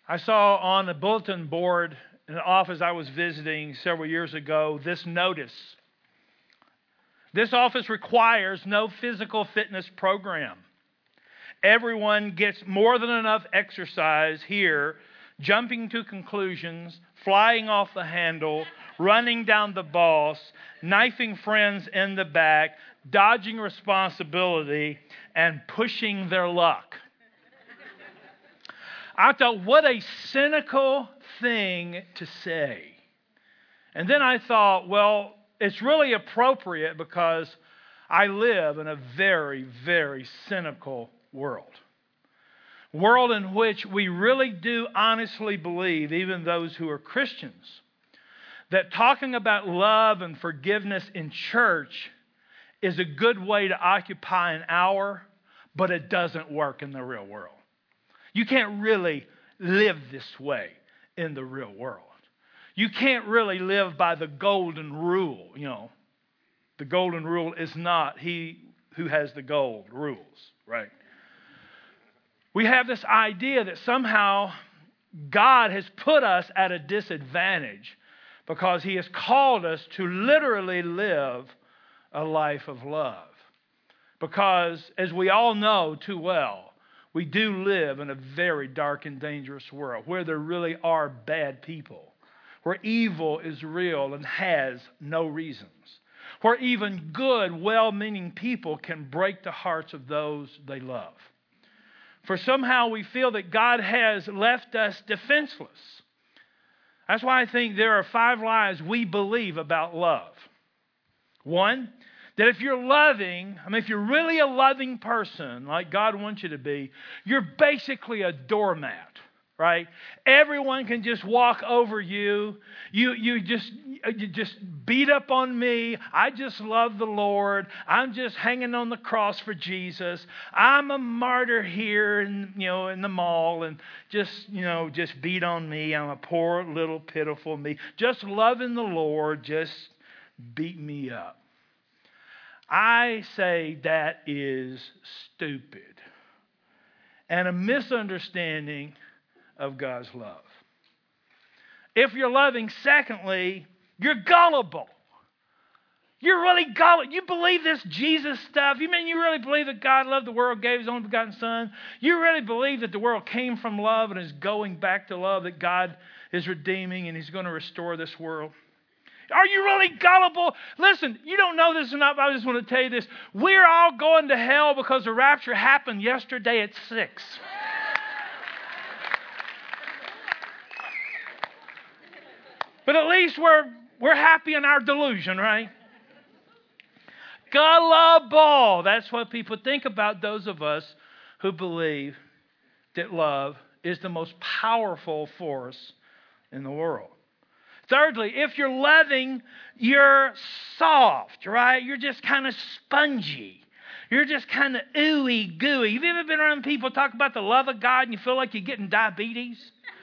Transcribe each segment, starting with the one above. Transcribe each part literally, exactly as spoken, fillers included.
I saw on a bulletin board in an office I was visiting several years ago this notice. This office requires no physical fitness program. Everyone gets more than enough exercise here, jumping to conclusions, flying off the handle, running down the boss, knifing friends in the back, dodging responsibility, and pushing their luck. I thought, what a cynical thing to say. And then I thought, well, it's really appropriate because I live in a very, very cynical world. World in which we really do honestly believe, even those who are Christians, that talking about love and forgiveness in church is a good way to occupy an hour, but it doesn't work in the real world. You can't really live this way in the real world. You can't really live by the golden rule, you know. The golden rule is not he who has the gold rules, right? We have this idea that somehow God has put us at a disadvantage because He has called us to literally live a life of love. Because, as we all know too well, we do live in a very dark and dangerous world where there really are bad people, where evil is real and has no reasons, where even good, well-meaning people can break the hearts of those they love. For somehow we feel that God has left us defenseless. That's why I think there are five lies we believe about love. One, that if you're loving, I mean, if you're really a loving person, like God wants you to be, you're basically a doormat, right? Everyone can just walk over you. You, you just, you just beat up on me. I just love the Lord. I'm just hanging on the cross for Jesus. I'm a martyr here, in, you know, in the mall, and just, you know, just beat on me. I'm a poor little pitiful me. Just loving the Lord. Just beat me up. I say that is stupid and a misunderstanding of God's love. If you're loving, secondly, you're gullible. You're really gullible. You believe this Jesus stuff? You mean you really believe that God loved the world, gave His only begotten Son? You really believe that the world came from love and is going back to love, that God is redeeming and He's going to restore this world? Are you really gullible? Listen, you don't know this or not, but I just want to tell you this. We're all going to hell because the rapture happened yesterday at six. But at least we're we're happy in our delusion, right? Gullible. That's what people think about those of us who believe that love is the most powerful force in the world. Thirdly, if you're loving, you're soft, right? You're just kind of spongy. You're just kind of ooey gooey. Have you ever been around people talk about the love of God and you feel like you're getting diabetes?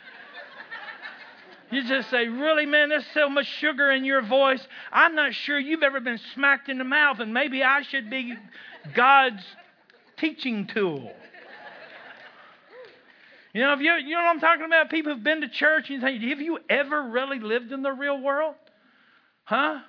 You just say, really, man, there's so much sugar in your voice. I'm not sure you've ever been smacked in the mouth, and maybe I should be God's teaching tool. You know, if you, you know what I'm talking about? People who've been to church and you think, have you ever really lived in the real world? Huh?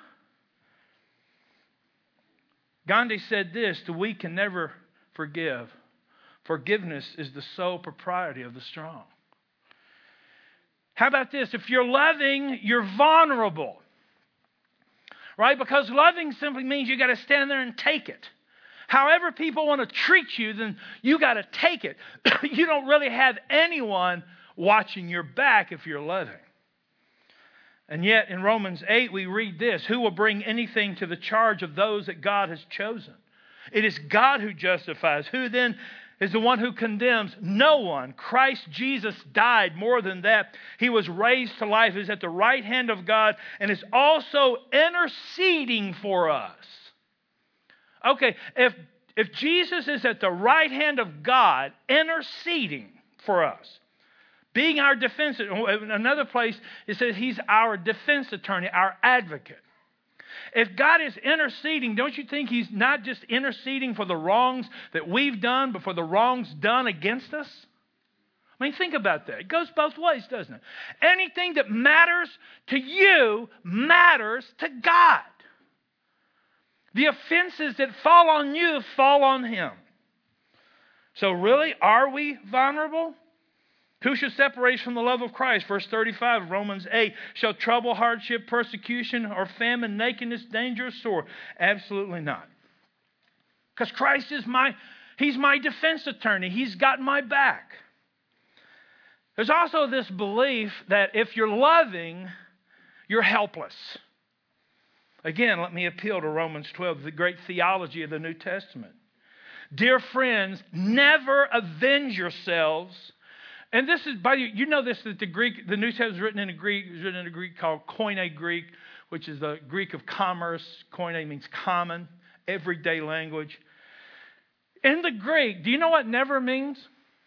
Gandhi said this, the weak can never forgive. Forgiveness is the sole propriety of the strong. How about this? If you're loving, you're vulnerable. Right? Because loving simply means you got to stand there and take it. However people want to treat you, then you got to take it. You don't really have anyone watching your back if you're loving. And yet in Romans eight we read this, who will bring anything to the charge of those that God has chosen? It is God who justifies. Who then is the one who condemns? No one. Christ Jesus died. More than that, He was raised to life. He is at the right hand of God and is also interceding for us. Okay, if, if Jesus is at the right hand of God interceding for us, being our defense, in another place it says He's our defense attorney, our advocate. If God is interceding, don't you think He's not just interceding for the wrongs that we've done, but for the wrongs done against us? I mean, think about that. It goes both ways, doesn't it? Anything that matters to you matters to God. The offenses that fall on you fall on Him. So really, are we vulnerable? Who shall separate us from the love of Christ? Verse thirty-five of Romans eight. Shall trouble, hardship, persecution, or famine, nakedness, danger, or sword? Absolutely not. Because Christ is my, He's my defense attorney. He's got my back. There's also this belief that if you're loving, you're helpless. Again, let me appeal to Romans twelve, the great theology of the New Testament. Dear friends, never avenge yourselves. And this is, by you know this, that the Greek, the New Testament is written in a Greek, is written in a Greek called Koine Greek, which is the Greek of commerce. Koine means common, everyday language. In the Greek, do you know what never means?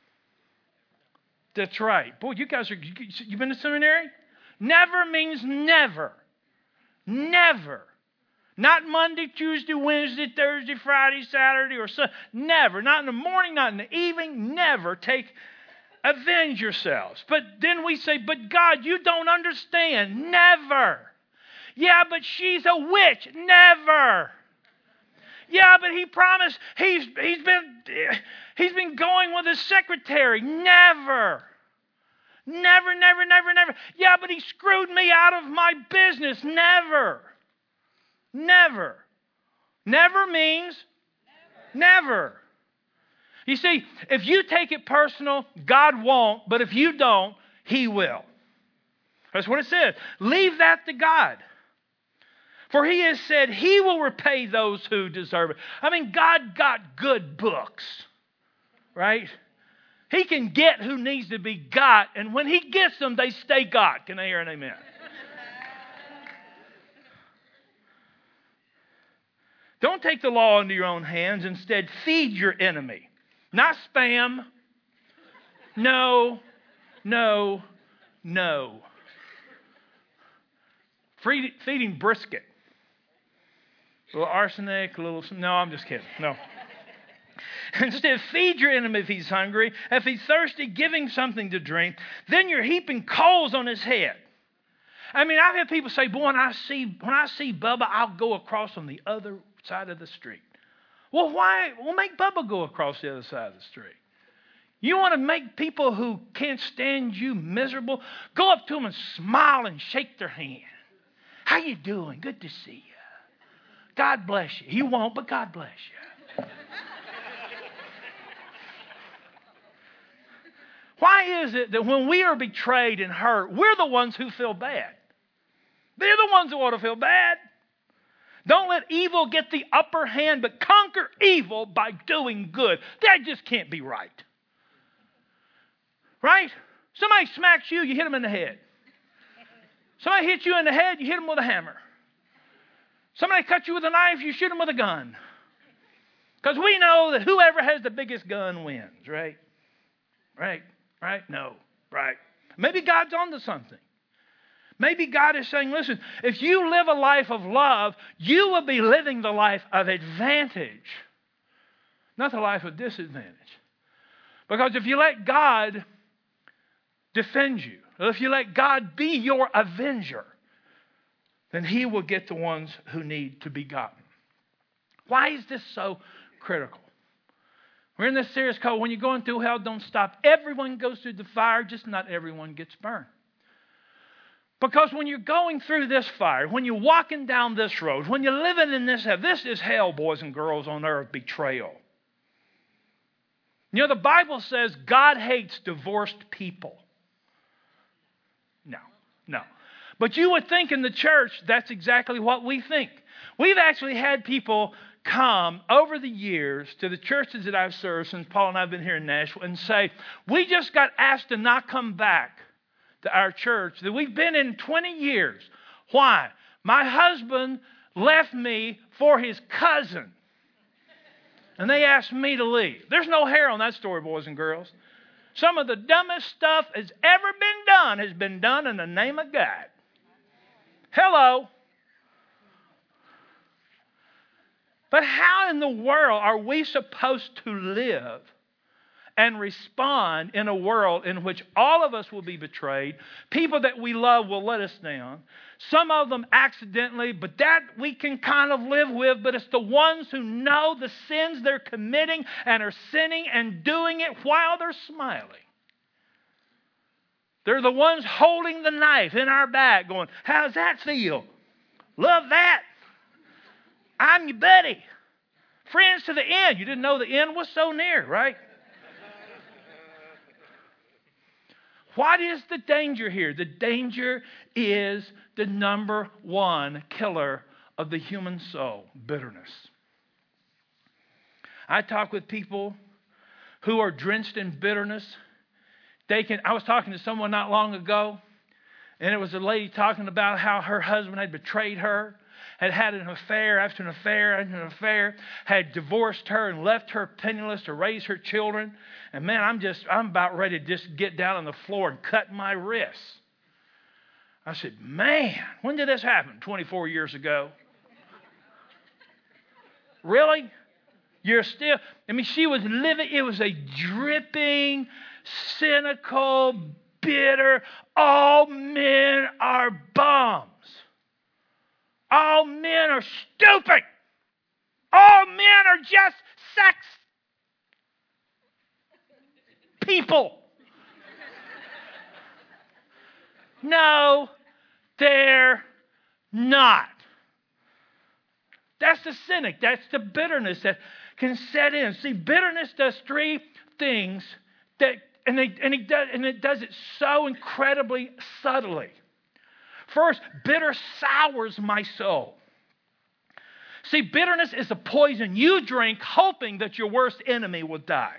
That's right. Boy, you guys are, you've been to seminary? Never means never. Never. Not Monday, Tuesday, Wednesday, Thursday, Friday, Saturday, or Sunday. Never. Not in the morning, not in the evening. Never take, avenge yourselves. But then we say, but God, you don't understand. Never. Yeah, but she's a witch. Never. Yeah, but he promised he's he's been he's been going with his secretary. Never. Never, never, never, never. Yeah, but he screwed me out of my business. Never. Never. Never means never. never. You see, if you take it personal, God won't, but if you don't, He will. That's what it says. Leave that to God. For He has said He will repay those who deserve it. I mean, God got good books, right? He can get who needs to be got, and when He gets them, they stay got. Can I hear an amen? Don't take the law into your own hands. Instead, feed your enemy. Not spam. No, no, no. Feed, feeding brisket. A little arsenic, a little... No, I'm just kidding. No. Instead, feed your enemy if he's hungry. If he's thirsty, give him something to drink. Then you're heaping coals on his head. I mean, I've had people say, boy, when I see, when I see Bubba, I'll go across on the other side of the street. Well, why? Well, make Bubba go across the other side of the street. You want to make people who can't stand you miserable? Go up to them and smile and shake their hand. How you doing? Good to see you. God bless you. He won't, but God bless you. Why is it that when we are betrayed and hurt, we're the ones who feel bad? They're the ones who ought to feel bad. Don't let evil get the upper hand, but conquer evil by doing good. That just can't be right. Right? Somebody smacks you, you hit them in the head. Somebody hits you in the head, you hit them with a hammer. Somebody cuts you with a knife, you shoot them with a gun. Because we know that whoever has the biggest gun wins, right? Right? Right? No. Right? Maybe God's onto something. Maybe God is saying, listen, if you live a life of love, you will be living the life of advantage, not the life of disadvantage. Because if you let God defend you, or if you let God be your avenger, then He will get the ones who need to be gotten. Why is this so critical? We're in this series called When You're Going Through Hell, Don't Stop. Everyone goes through the fire, just not everyone gets burned. Because when you're going through this fire, when you're walking down this road, when you're living in this hell, this is hell, boys and girls, on earth, betrayal. You know, the Bible says God hates divorced people. No, no. But you would think in the church, that's exactly what we think. We've actually had people come over the years to the churches that I've served since Paul and I have been here in Nashville and say, we just got asked to not come back to our church that we've been in twenty years. Why? My husband left me for his cousin. And they asked me to leave. There's no hair on that story, boys and girls. Some of the dumbest stuff that's ever been done has been done in the name of God. Hello. But how in the world are we supposed to live and respond in a world in which all of us will be betrayed. People that we love will let us down. Some of them accidentally, but that we can kind of live with. But it's the ones who know the sins they're committing and are sinning and doing it while they're smiling. They're the ones holding the knife in our back going, how's that feel? Love that. I'm your buddy. Friends to the end. You didn't know the end was so near, right? What is the danger here? The danger is the number one killer of the human soul, bitterness. I talk with people who are drenched in bitterness. They can. I was talking to someone not long ago, and it was a lady talking about how her husband had betrayed her, had had an affair after an affair after an affair, had divorced her and left her penniless to raise her children. And man, I'm just, I'm about ready to just get down on the floor and cut my wrists. I said, man, when did this happen? twenty-four years ago. Really? You're still, I mean, she was living, it was a dripping, cynical, bitter, all men are bums. All men are stupid. All men are just sex people. No, they're not. That's the cynic. That's the bitterness that can set in. See, bitterness does three things that, and, they, and, it, does, and it does it so incredibly subtly. First, bitter sours my soul. See, bitterness is a poison you drink hoping that your worst enemy will die.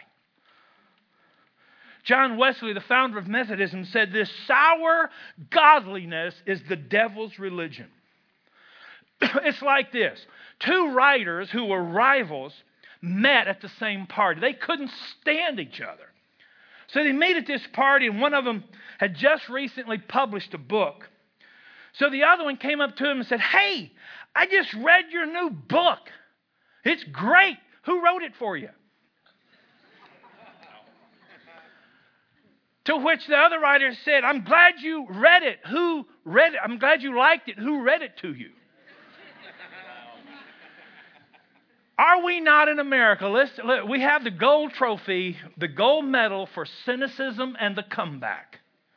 John Wesley, the founder of Methodism, said this: sour godliness is the devil's religion. It's like this. Two writers who were rivals met at the same party. They couldn't stand each other. So they meet at this party, and one of them had just recently published a book. So the other one came up to him and said, hey, I just read your new book. It's great. Who wrote it for you? To which the other writer said, I'm glad you read it. Who read it? I'm glad you liked it. Who read it to you? Are we not in America? Let's, let, we have the gold trophy, the gold medal for cynicism and the comeback.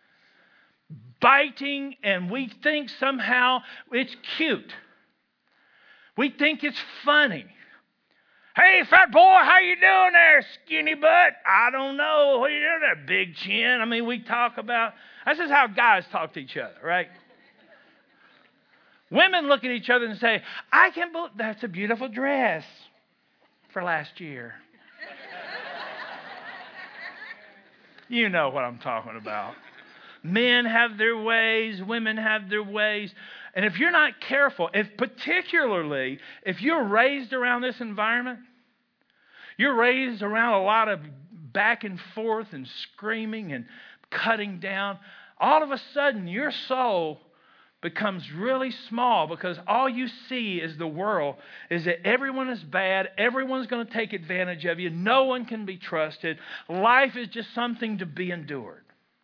Biting, and we think somehow it's cute. We think it's funny. Hey, fat boy, how you doing there, skinny butt? I don't know. What are you doing there, big chin? I mean, we talk about, this is how guys talk to each other, right? Women look at each other and say, I can believe that's a beautiful dress for last year. You know what I'm talking about. Men have their ways, women have their ways. And if you're not careful, if particularly if you're raised around this environment, you're raised around a lot of back and forth and screaming and cutting down, all of a sudden your soul becomes really small because all you see is the world is that everyone is bad, everyone's going to take advantage of you, no one can be trusted, life is just something to be endured.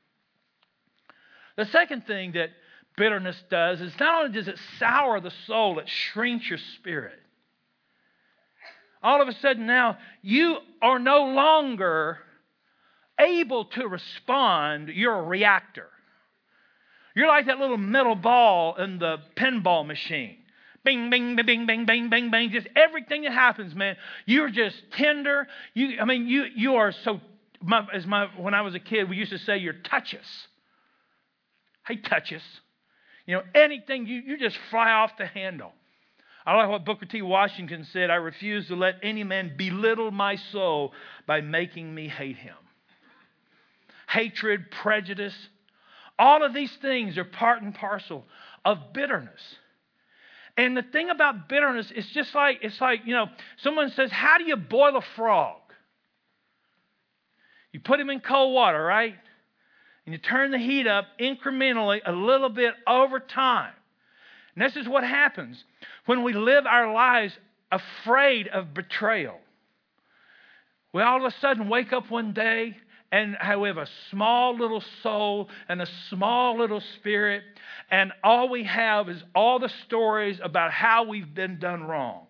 The second thing that bitterness does is not only does it sour the soul, it shrinks your spirit. All of a sudden now, you are no longer able to respond. You're a reactor. You're like that little metal ball in the pinball machine. Bing, bing, bing, bing, bing, bing, bing, bing. Just everything that happens, man. You're just tender. You, I mean, you you are so, my, as my, when I was a kid, we used to say you're touches. Hey, touches. You know, anything, you, you just fly off the handle. I like what Booker T. Washington said, I refuse to let any man belittle my soul by making me hate him. Hatred, prejudice, all of these things are part and parcel of bitterness. And the thing about bitterness is just like, it's like, you know, someone says, how do you boil a frog? You put him in cold water, right? And you turn the heat up incrementally a little bit over time. And this is what happens when we live our lives afraid of betrayal. We all of a sudden wake up one day and we have a small little soul and a small little spirit, and all we have is all the stories about how we've been done wrong.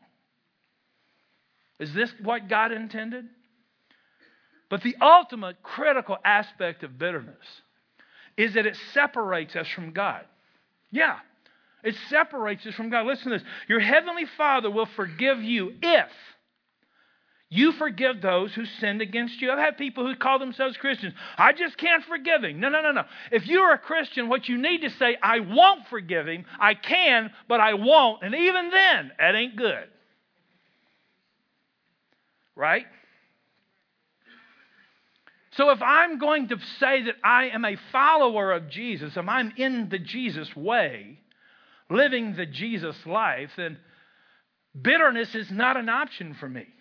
Is this what God intended? But the ultimate critical aspect of bitterness is that it separates us from God. Yeah, it separates us from God. Listen to this. Your heavenly Father will forgive you if you forgive those who sinned against you. I've had people who call themselves Christians. I just can't forgive him. No, no, no, no. If you're a Christian, what you need to say, I won't forgive him. I can, but I won't. And even then, that ain't good. Right? So if I'm going to say that I am a follower of Jesus, if I'm in the Jesus way, living the Jesus life, then bitterness is not an option for me.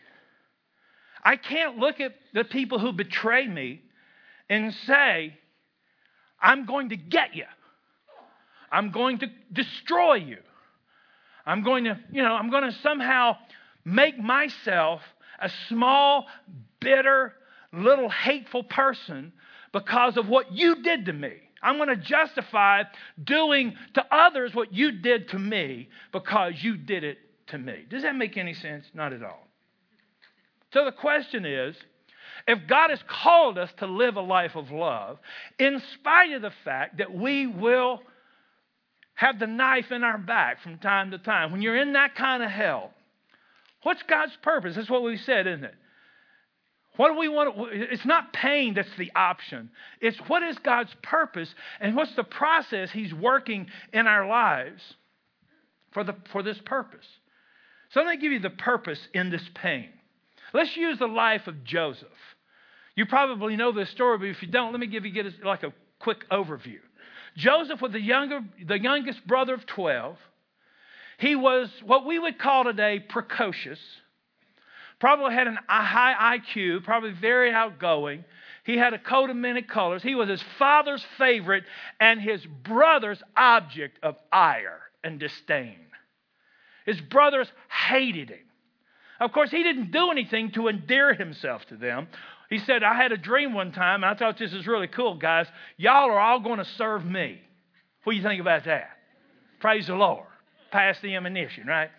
I can't look at the people who betray me and say, I'm going to get you. I'm going to destroy you. I'm going to, you know, I'm going to somehow make myself a small, bitter, little hateful person because of what you did to me. I'm going to justify doing to others what you did to me because you did it to me. Does that make any sense? Not at all. So the question is, if God has called us to live a life of love, in spite of the fact that we will have the knife in our back from time to time, when you're in that kind of hell, what's God's purpose? That's what we said, isn't it? What do we want? It's not pain that's the option. It's what is God's purpose and what's the process He's working in our lives for the for this purpose. So let me give you the purpose in this pain. Let's use the life of Joseph. You probably know this story, but if you don't, let me give you get a, like a quick overview. Joseph was the younger, the youngest brother of twelve. He was what we would call today precocious. Probably had an, a high I Q, probably very outgoing. He had a coat of many colors. He was his father's favorite and his brother's object of ire and disdain. His brothers hated him. Of course, he didn't do anything to endear himself to them. He said, I had a dream one time, and I thought this is really cool, guys. Y'all are all going to serve me. What do you think about that? Praise the Lord. Pass the ammunition, right?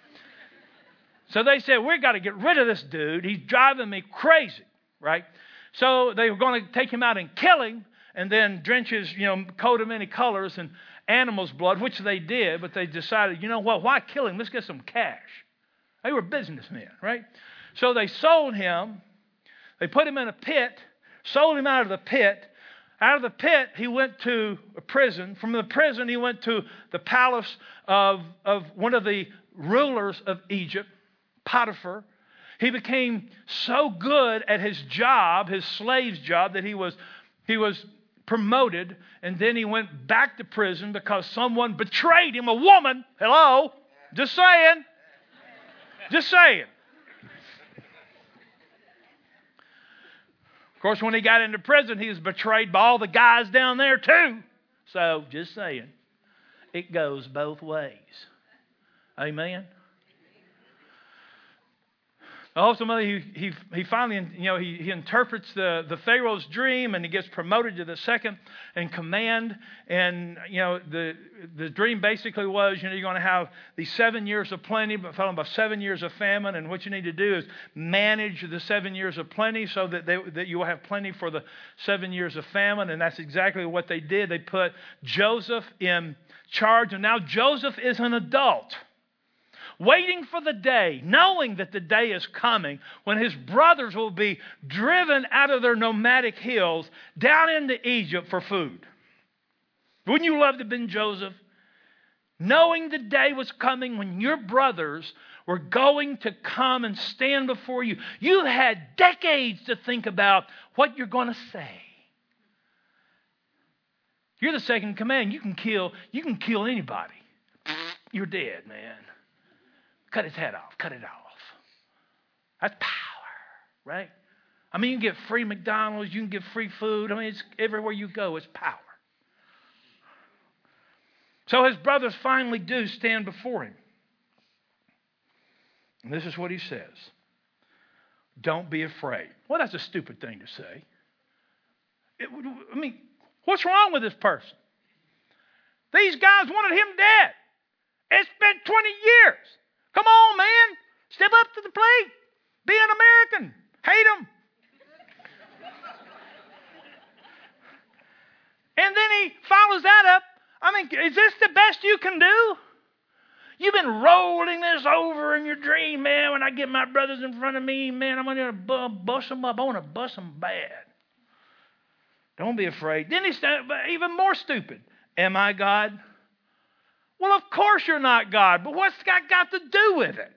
So they said, we've got to get rid of this dude. He's driving me crazy, right? So they were going to take him out and kill him and then drench his, you know, coat of many colors in animal's blood, which they did, but they decided, you know what, why kill him? Let's get some cash. They were businessmen, right? So they sold him. They put him in a pit, sold him out of the pit. Out of the pit, he went to a prison. From the prison, he went to the palace of, of one of the rulers of Egypt, Potiphar. He became so good at his job, his slave's job, that he was, he was promoted. And then he went back to prison because someone betrayed him, a woman. Hello? Just saying. Just saying. Of course, when he got into prison, he was betrayed by all the guys down there too. So, just saying. It goes both ways. Amen. Ultimately, he, he, he finally, you know, he, he interprets the, the Pharaoh's dream and he gets promoted to the second in command. And, you know, the the dream basically was, you know, you're going to have these seven years of plenty, but followed by seven years of famine. And what you need to do is manage the seven years of plenty so that, they, that you will have plenty for the seven years of famine. And that's exactly what they did. They put Joseph in charge. And now Joseph is an adult, waiting for the day, knowing that the day is coming when his brothers will be driven out of their nomadic hills down into Egypt for food. Wouldn't you love to have been Joseph? Knowing the day was coming when your brothers were going to come and stand before you. You had decades to think about what you're going to say. You're the second in command. You can kill, you can kill anybody. You're dead, man. Cut his head off. Cut it off. That's power, right? I mean, you can get free McDonald's. You can get free food. I mean, it's everywhere you go, it's power. So his brothers finally do stand before him. And this is what he says. don't be afraid. Well, that's a stupid thing to say. It, I mean, what's wrong with this person? These guys wanted him dead. It's been twenty years. Come on, man. Step up to the plate. Be an American. Hate them. And then he follows that up. I mean, is this the best you can do? You've been rolling this over in your dream, man. When I get my brothers in front of me, man, I'm going to bust them up. I want to bust them bad. Don't be afraid. Then he's even more stupid. Am I God? Well, of course you're not God, but what's that got to do with it?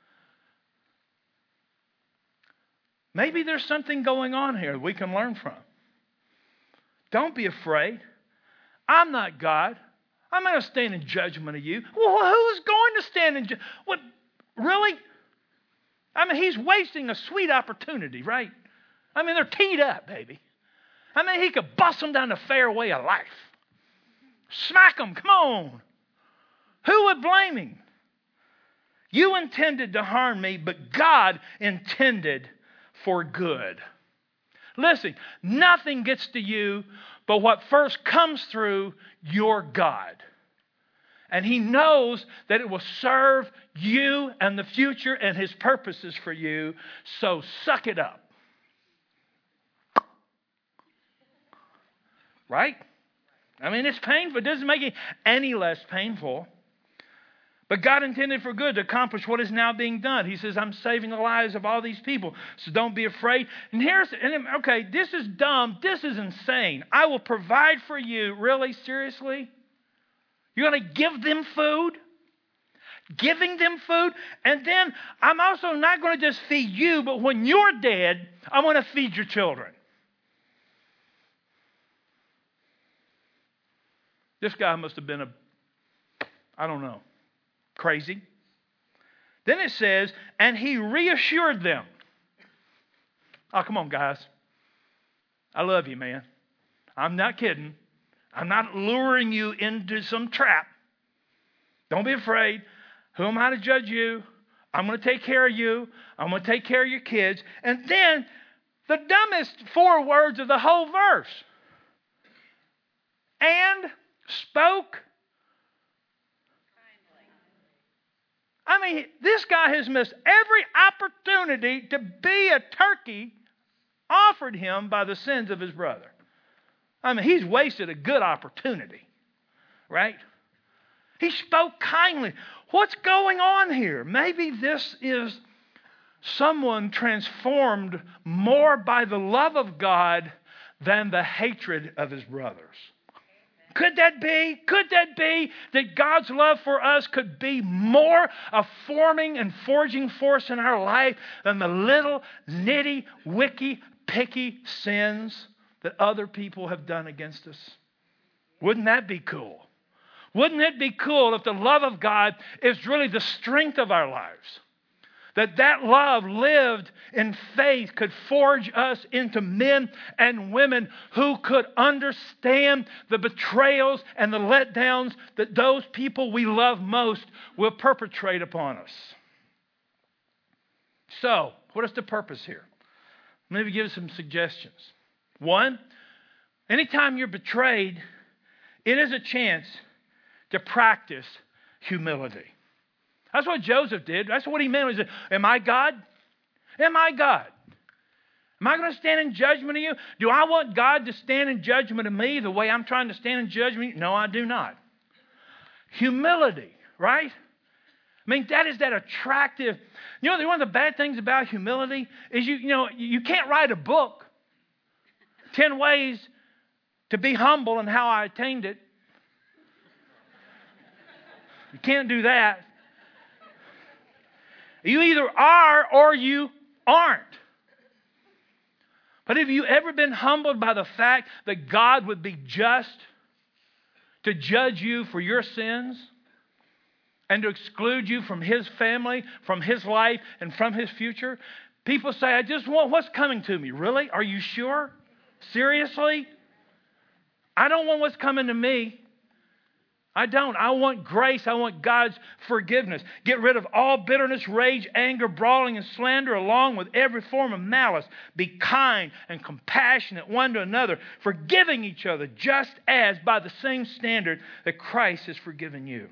Maybe there's something going on here we can learn from. Don't be afraid. I'm not God. I'm not going to stand in judgment of you. Well, who's going to stand in judgment? What? Really? I mean, he's wasting a sweet opportunity, right? I mean, they're teed up, baby. I mean, he could bust them down the fairway of life. Smack them. Come on. Who would blame him? You intended to harm me, but God intended for good. Listen, nothing gets to you but what first comes through your God. And He knows that it will serve you and the future and His purposes for you. So suck it up. Right? I mean, it's painful. It doesn't make it any less painful. But God intended for good to accomplish what is now being done. He says, I'm saving the lives of all these people. So don't be afraid. And here's, and okay, this is dumb. This is insane. I will provide for you. Really? Seriously? You're going to give them food? Giving them food? And then I'm also not going to just feed you, but when you're dead, I want to feed your children. This guy must have been a, I don't know, crazy. Then it says, and he reassured them. Oh, come on, guys. I love you, man. I'm not kidding. I'm not luring you into some trap. Don't be afraid. Who am I to judge you? I'm going to take care of you. I'm going to take care of your kids. And then the dumbest four words of the whole verse. And spoke. I mean, this guy has missed every opportunity to be a turkey offered him by the sins of his brother. I mean, he's wasted a good opportunity, right? He spoke kindly. What's going on here? Maybe this is someone transformed more by the love of God than the hatred of his brothers. Could that be? Could that be that God's love for us could be more a forming and forging force in our life than the little nitty, wicky, picky sins that other people have done against us? Wouldn't that be cool? Wouldn't it be cool if the love of God is really the strength of our lives? That that love lived in faith could forge us into men and women who could understand the betrayals and the letdowns that those people we love most will perpetrate upon us. So, what is the purpose here? Let me give you some suggestions. One, anytime you're betrayed, it is a chance to practice humility. That's what Joseph did. That's what he meant. He said, am I God? Am I God? Am I going to stand in judgment of you? Do I want God to stand in judgment of me the way I'm trying to stand in judgment? No, I do not. Humility, right? I mean, that is that attractive. You know, one of the bad things about humility is you, you know, you can't write a book, ten ways to be humble and how I attained it. You can't do that. You either are or you aren't. But have you ever been humbled by the fact that God would be just to judge you for your sins and to exclude you from His family, from His life, and from His future? People say, I just want what's coming to me. Really? Are you sure? Seriously? I don't want what's coming to me. I don't. I want grace. I want God's forgiveness. Get rid of all bitterness, rage, anger, brawling, and slander, along with every form of malice. Be kind and compassionate one to another, forgiving each other, just as by the same standard that Christ has forgiven you.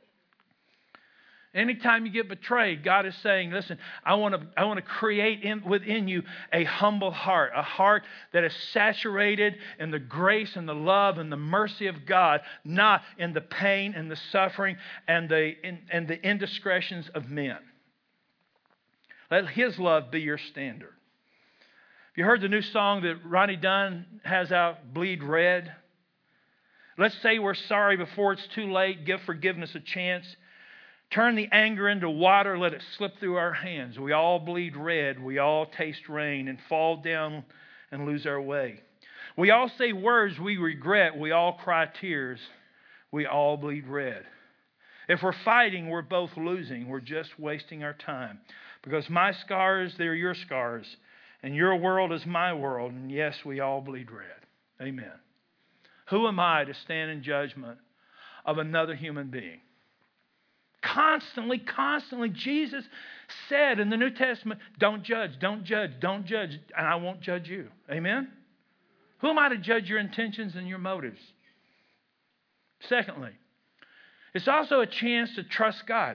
Anytime you get betrayed, God is saying, listen, I want to I want to create in, within you a humble heart, a heart that is saturated in the grace and the love and the mercy of God, not in the pain and the suffering and the, in, and the indiscretions of men. Let His love be your standard. Have you heard the new song that Ronnie Dunn has out, Bleed Red? Let's say we're sorry before it's too late. Give forgiveness a chance. Turn the anger into water, let it slip through our hands. We all bleed red, we all taste rain and fall down and lose our way. We all say words we regret, we all cry tears, we all bleed red. If we're fighting, we're both losing, we're just wasting our time. Because my scars, they're your scars, and your world is my world, and yes, we all bleed red. Amen. Who am I to stand in judgment of another human being? Constantly, constantly, Jesus said in the New Testament, don't judge, don't judge, don't judge, and I won't judge you. Amen? Who am I to judge your intentions and your motives? Secondly, it's also a chance to trust God.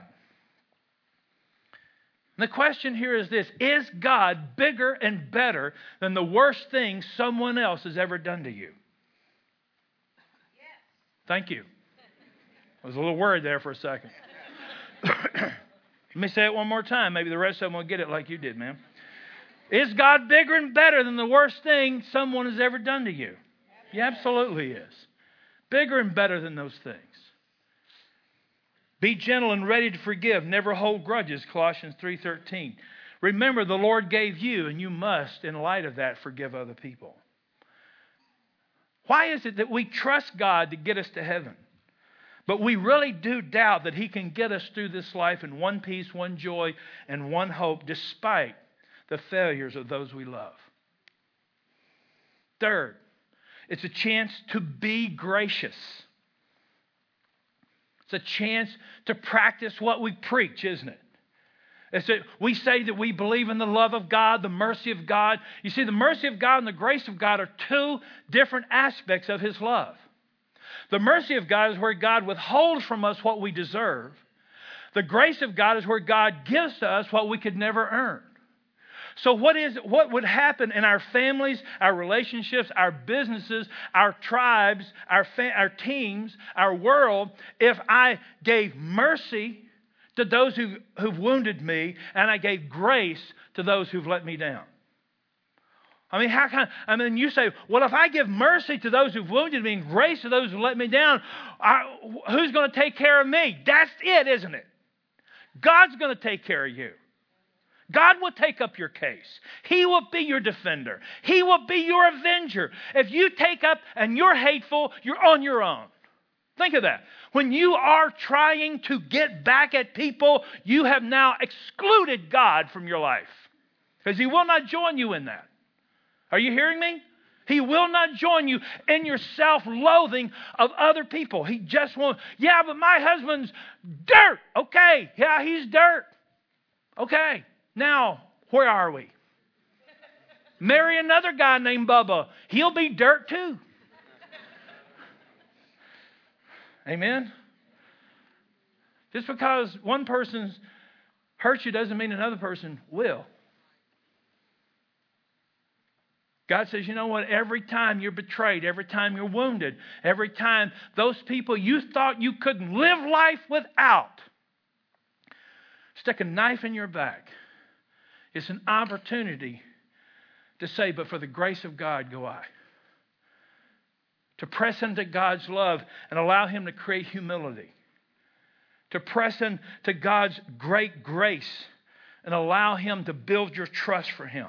And the question here is this: is God bigger and better than the worst thing someone else has ever done to you? Yes. Thank you. I was a little worried there for a second. Let me say it one more time. Maybe the rest of them will get it like you did, man. Is God bigger and better than the worst thing someone has ever done to you? He absolutely is. Bigger and better than those things. Be gentle and ready to forgive. Never hold grudges, Colossians three thirteen. Remember, the Lord gave you, and you must, in light of that, forgive other people. Why is it that we trust God to get us to heaven? But we really do doubt that He can get us through this life in one peace, one joy, and one hope, despite the failures of those we love. Third, it's a chance to be gracious. It's a chance to practice what we preach, isn't it? It's a, we say that we believe in the love of God, the mercy of God. You see, the mercy of God and the grace of God are two different aspects of His love. The mercy of God is where God withholds from us what we deserve. The grace of God is where God gives to us what we could never earn. So what is what would happen in our families, our relationships, our businesses, our tribes, our fa- our teams, our world, if I gave mercy to those who, who've wounded me and I gave grace to those who've let me down? I mean, how can I mean, you say, well, if I give mercy to those who've wounded me and grace to those who let me down, I, who's going to take care of me? That's it, isn't it? God's going to take care of you. God will take up your case. He will be your defender. He will be your avenger. If you take up and you're hateful, you're on your own. Think of that. When you are trying to get back at people, you have now excluded God from your life, because He will not join you in that. Are you hearing me? He will not join you in your self-loathing of other people. He just won't. Yeah, but my husband's dirt. Okay. Yeah, he's dirt. Okay. Now, where are we? Marry another guy named Bubba. He'll be dirt too. Amen? Just because one person hurts you doesn't mean another person will. God says, you know what? Every time you're betrayed, every time you're wounded, every time those people you thought you couldn't live life without stick a knife in your back, it's an opportunity to say, but for the grace of God go I. To press into God's love and allow Him to create humility. To press into God's great grace and allow Him to build your trust for Him.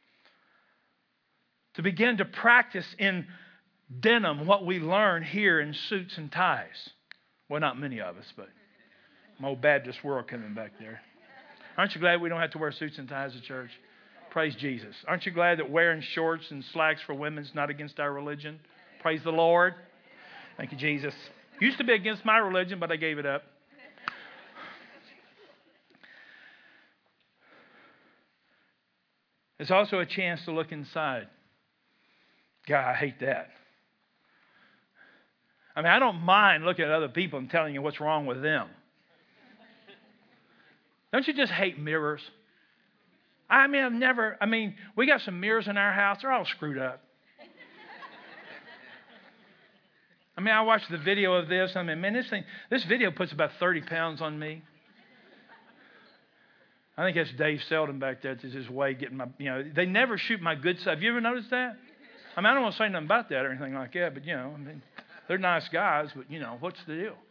To begin to practice in denim what we learn here in suits and ties. Well, not many of us, but my old Baptist world coming back there. Aren't you glad we don't have to wear suits and ties at church? Praise Jesus. Aren't you glad that wearing shorts and slacks for women is not against our religion? Praise the Lord. Thank you, Jesus. Used to be against my religion, but I gave it up. It's also a chance to look inside. God, I hate that. I mean, I don't mind looking at other people and telling you what's wrong with them. Don't you just hate mirrors? I mean, I've never, I mean, we got some mirrors in our house. They're all screwed up. I mean, I watched the video of this. I mean, man, this thing, this video puts about thirty pounds on me. I think that's Dave Selden back there. That's his way getting my, you know, they never shoot my good side. Have you ever noticed that? I mean, I don't want to say nothing about that or anything like that, but, you know, I mean, they're nice guys, but, you know, what's the deal?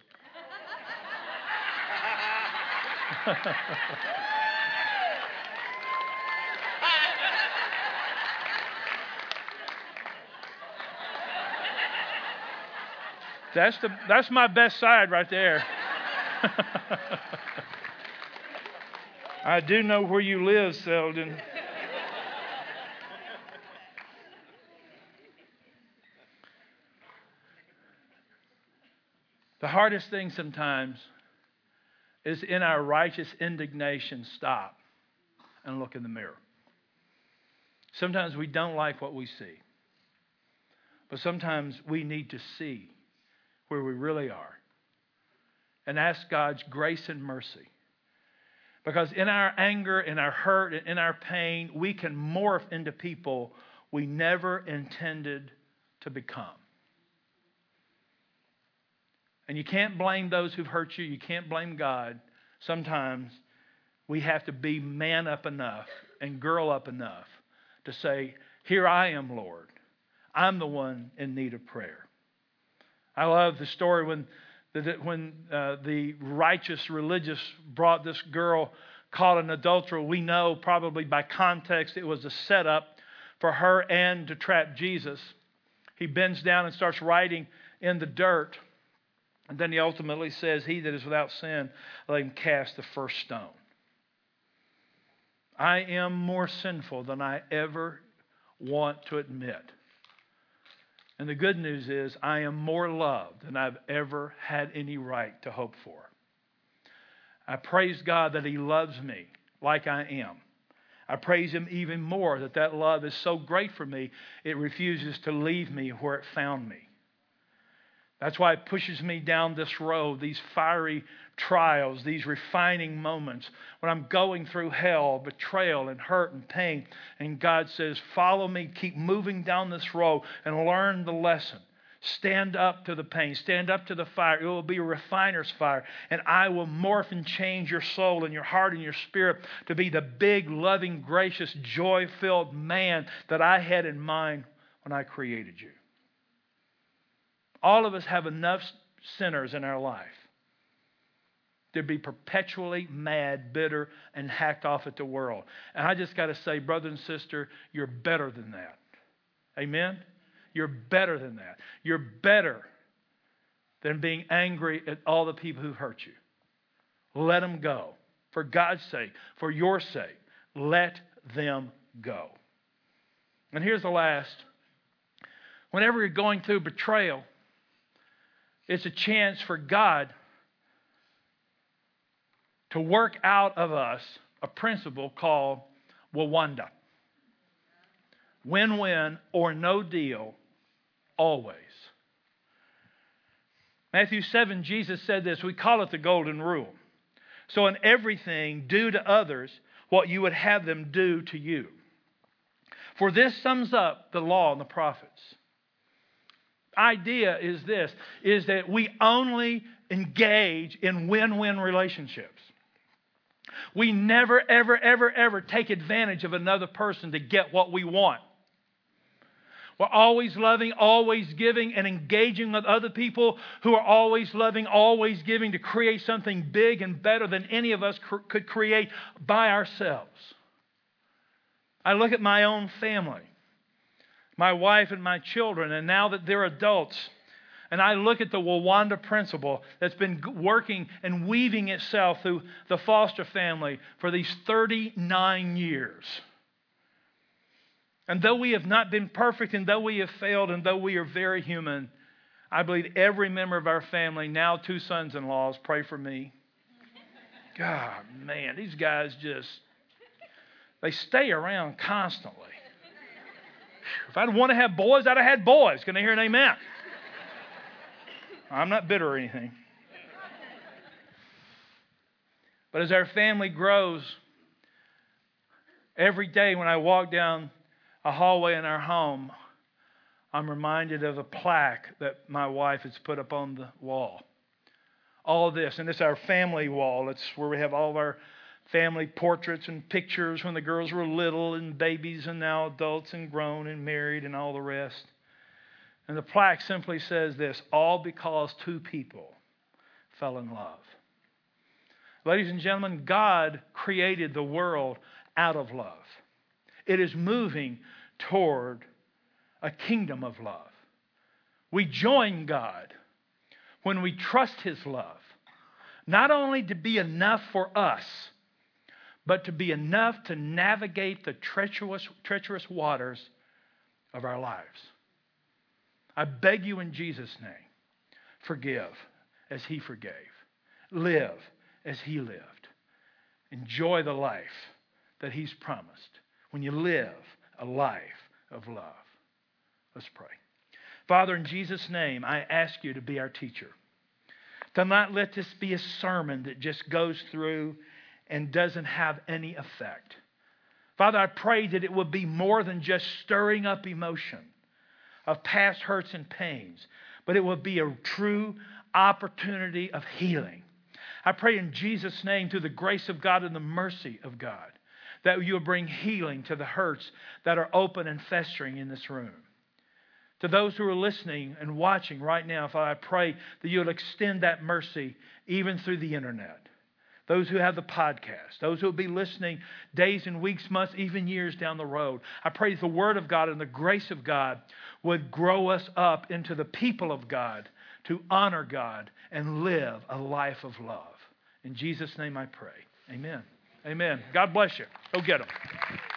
That's the that's my best side right there. I do know where you live, Selden. The hardest thing sometimes is in our righteous indignation, stop and look in the mirror. Sometimes we don't like what we see. But sometimes we need to see where we really are and ask God's grace and mercy. Because in our anger, in our hurt, and in our pain, we can morph into people we never intended to become. And you can't blame those who've hurt you. You can't blame God. Sometimes we have to be man up enough and girl up enough to say, here I am, Lord. I'm the one in need of prayer. I love the story when the, when uh, the righteous religious brought this girl caught an adulterer. We know probably by context it was a setup for her and to trap Jesus. He bends down and starts writing in the dirt. And then he ultimately says, he that is without sin, let him cast the first stone. I am more sinful than I ever want to admit. And the good news is I am more loved than I've ever had any right to hope for. I praise God that He loves me like I am. I praise Him even more that that love is so great for me, it refuses to leave me where it found me. That's why it pushes me down this road, these fiery trials, these refining moments when I'm going through hell, betrayal and hurt and pain. And God says, follow me, keep moving down this road and learn the lesson. Stand up to the pain, stand up to the fire. It will be a refiner's fire. And I will morph and change your soul and your heart and your spirit to be the big, loving, gracious, joy-filled man that I had in mind when I created you. All of us have enough sinners in our life to be perpetually mad, bitter, and hacked off at the world. And I just got to say, brother and sister, you're better than that. Amen? You're better than that. You're better than being angry at all the people who hurt you. Let them go. For God's sake, for your sake, let them go. And here's the last. Whenever you're going through betrayal, it's a chance for God to work out of us a principle called Wawanda. Win-win or no deal, always. Matthew seven, Jesus said this. We call it the golden rule. So in everything, do to others what you would have them do to you. For this sums up the law and the prophets. Idea is this, is that we only engage in win-win relationships. We never, ever, ever, ever take advantage of another person to get what we want. We're always loving, always giving, and engaging with other people who are always loving, always giving to create something big and better than any of us cr- could create by ourselves. I look at my own family, my wife and my children, and now that they're adults, and I look at the Wawanda principle that's been working and weaving itself through the foster family for these thirty-nine years. And though we have not been perfect, and though we have failed, and though we are very human, I believe every member of our family, now two sons-in-laws, pray for me. God, man, these guys just, they stay around constantly. If I'd want to have boys, I'd have had boys. Can I hear an amen? I'm not bitter or anything. But as our family grows, every day when I walk down a hallway in our home, I'm reminded of a plaque that my wife has put up on the wall. All of this, and it's our family wall. It's where we have all of our family portraits and pictures when the girls were little and babies and now adults and grown and married and all the rest. And the plaque simply says this: all because two people fell in love. Ladies and gentlemen, God created the world out of love. It is moving toward a kingdom of love. We join God when we trust His love, not only to be enough for us, but to be enough to navigate the treacherous, treacherous waters of our lives. I beg you in Jesus' name, forgive as He forgave. Live as He lived. Enjoy the life that He's promised when you live a life of love. Let's pray. Father, in Jesus' name, I ask you to be our teacher. To not let this be a sermon that just goes through and doesn't have any effect. Father, I pray that it would be more than just stirring up emotion of past hurts and pains, but it would be a true opportunity of healing. I pray in Jesus' name, through the grace of God and the mercy of God, that you will bring healing to the hurts that are open and festering in this room. To those who are listening and watching right now, Father, I pray that you'll extend that mercy even through the internet. Those who have the podcast, those who will be listening days and weeks, months, even years down the road. I pray that the Word of God and the grace of God would grow us up into the people of God to honor God and live a life of love. In Jesus' name I pray. Amen. Amen. God bless you. Go get them.